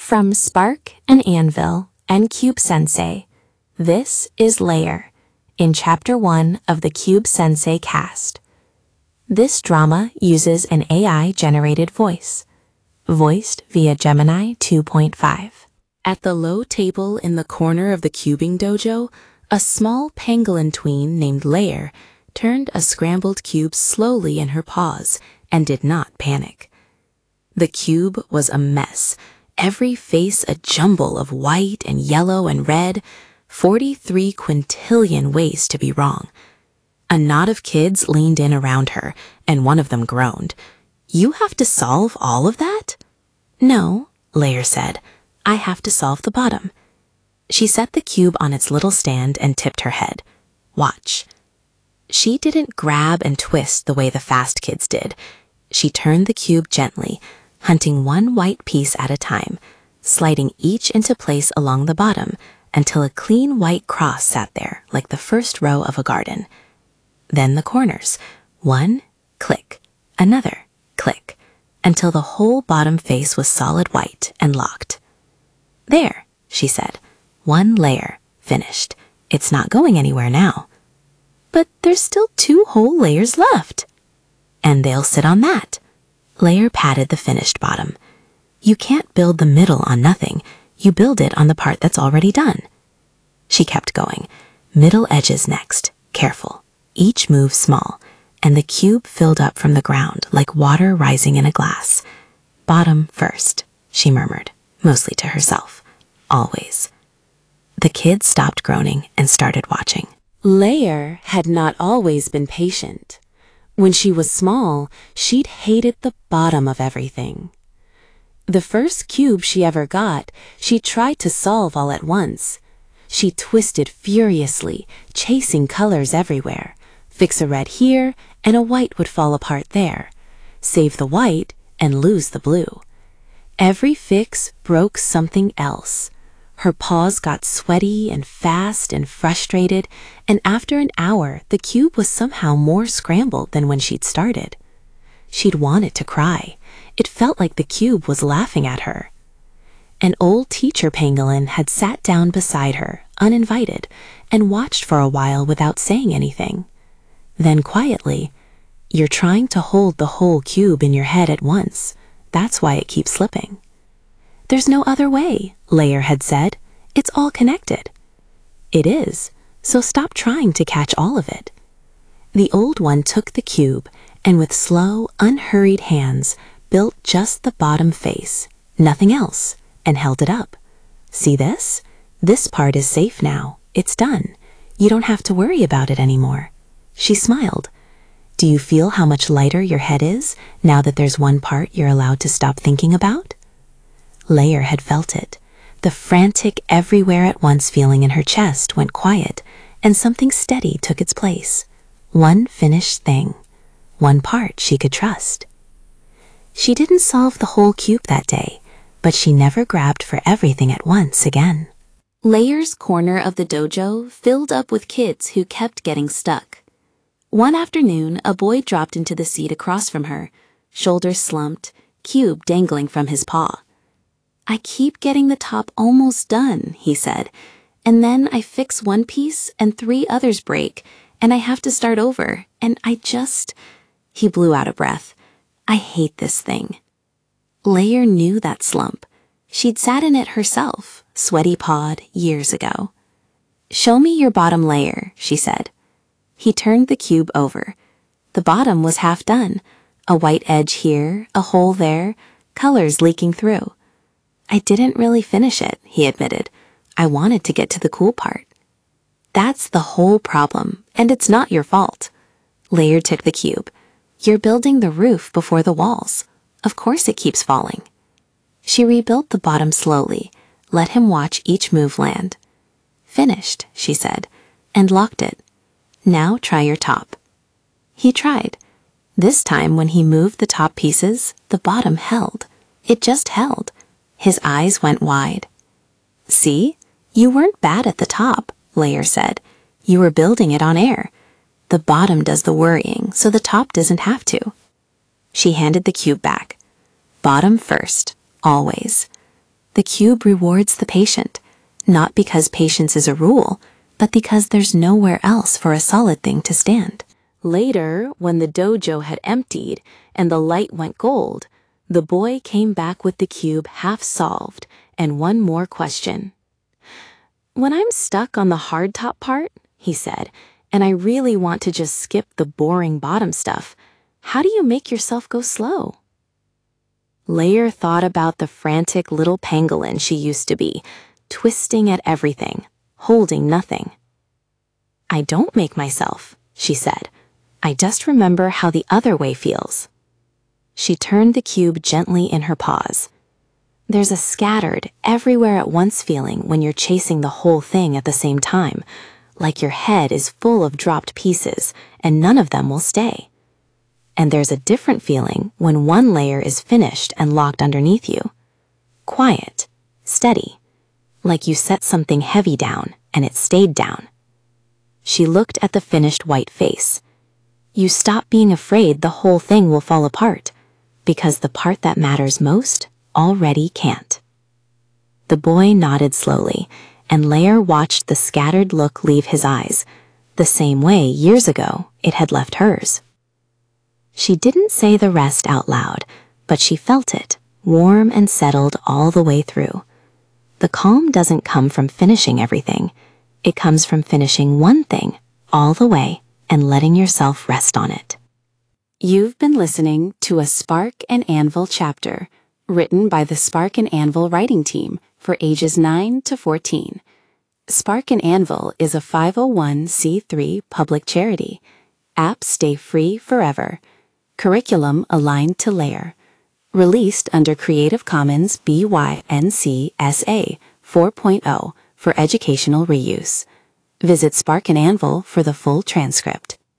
From Spark and Anvil and Cube Sensei, this is Layer, in Chapter 1 of the Cube Sensei cast. This drama uses an AI-generated voice, voiced via Gemini 2.5. At the low table in the corner of the cubing dojo, a small pangolin tween named Layer turned a scrambled cube slowly in her paws and did not panic. The cube was a mess, every face a jumble of white and yellow and red, 43 quintillion ways to be wrong. A knot of kids leaned in around her, and one of them groaned. "You have to solve all of that?" "No," Layer said. "I have to solve the bottom." She set the cube on its little stand and tipped her head. "Watch." She didn't grab and twist the way the fast kids did. She turned the cube gently, hunting one white piece at a time, sliding each into place along the bottom until a clean white cross sat there like the first row of a garden. Then the corners, one click, another click, until the whole bottom face was solid white and locked. "There," she said, "one layer, finished. It's not going anywhere now." "But there's still 2 whole layers left." "And they'll sit on that." Layer patted the finished bottom. "You can't build the middle on nothing. You build it on the part that's already done." She kept going. Middle edges next, careful. Each move small, and the cube filled up from the ground like water rising in a glass. "Bottom first," she murmured, mostly to herself. "Always." The kids stopped groaning and started watching. Layer had not always been patient. When she was small, she'd hated the bottom of everything. The first cube she ever got, she tried to solve all at once. She twisted furiously, chasing colors everywhere. Fix a red here, and a white would fall apart there. Save the white, and lose the blue. Every fix broke something else. Her paws got sweaty and fast and frustrated, and after an hour, the cube was somehow more scrambled than when she'd started. She'd wanted to cry. It felt like the cube was laughing at her. An old teacher pangolin had sat down beside her, uninvited, and watched for a while without saying anything. Then quietly, "You're trying to hold the whole cube in your head at once. That's why it keeps slipping." "There's no other way," Layer had said. "It's all connected." "It is, so stop trying to catch all of it." The old one took the cube and with slow, unhurried hands built just the bottom face, nothing else, and held it up. "See this? This part is safe now. It's done. You don't have to worry about it anymore." She smiled. "Do you feel how much lighter your head is now that there's one part you're allowed to stop thinking about?" Layer had felt it. The frantic everywhere at once feeling in her chest went quiet, and something steady took its place. One finished thing. One part she could trust. She didn't solve the whole cube that day, but she never grabbed for everything at once again. Layer's corner of the dojo filled up with kids who kept getting stuck. One afternoon, a boy dropped into the seat across from her, shoulders slumped, cube dangling from his paw. "I keep getting the top almost done," he said, "and then I fix one piece and 3 others break, and I have to start over, and He blew out a breath. "I hate this thing." Layer knew that slump. She'd sat in it herself, sweaty-pawed, years ago. "Show me your bottom layer," she said. He turned the cube over. The bottom was half done. A white edge here, a hole there, colors leaking through. "I didn't really finish it," he admitted. "I wanted to get to the cool part." "That's the whole problem, and it's not your fault." Layer took the cube. "You're building the roof before the walls. Of course it keeps falling." She rebuilt the bottom slowly, let him watch each move land. "Finished," she said, and locked it. "Now try your top." He tried. This time when he moved the top pieces, the bottom held. It just held. His eyes went wide. "See? You weren't bad at the top," Layer said. "You were building it on air. The bottom does the worrying, so the top doesn't have to." She handed the cube back. "Bottom first, always." The cube rewards the patient, not because patience is a rule, but because there's nowhere else for a solid thing to stand. Later, when the dojo had emptied and the light went gold, the boy came back with the cube half solved and one more question. "When I'm stuck on the hard top part," he said, "and I really want to just skip the boring bottom stuff, how do you make yourself go slow?" Layer thought about the frantic little pangolin she used to be, twisting at everything, holding nothing. "I don't make myself," she said. "I just remember how the other way feels." She turned the cube gently in her paws. There's a scattered, everywhere at once feeling when you're chasing the whole thing at the same time, like your head is full of dropped pieces and none of them will stay. And there's a different feeling when one layer is finished and locked underneath you. Quiet, steady, like you set something heavy down and it stayed down. She looked at the finished white face. You stop being afraid the whole thing will fall apart, because the part that matters most already can't. The boy nodded slowly, and Layer watched the scattered look leave his eyes, the same way years ago it had left hers. She didn't say the rest out loud, but she felt it, warm and settled all the way through. The calm doesn't come from finishing everything. It comes from finishing one thing all the way and letting yourself rest on it. You've been listening to a Spark and Anvil chapter, written by the Spark and Anvil writing team for ages 9 to 14. Spark and Anvil is a 501c3 public charity. Apps stay free forever. Curriculum aligned to Layer. Released under Creative Commons BY-NC SA 4.0 for educational reuse. Visit Spark and Anvil for the full transcript.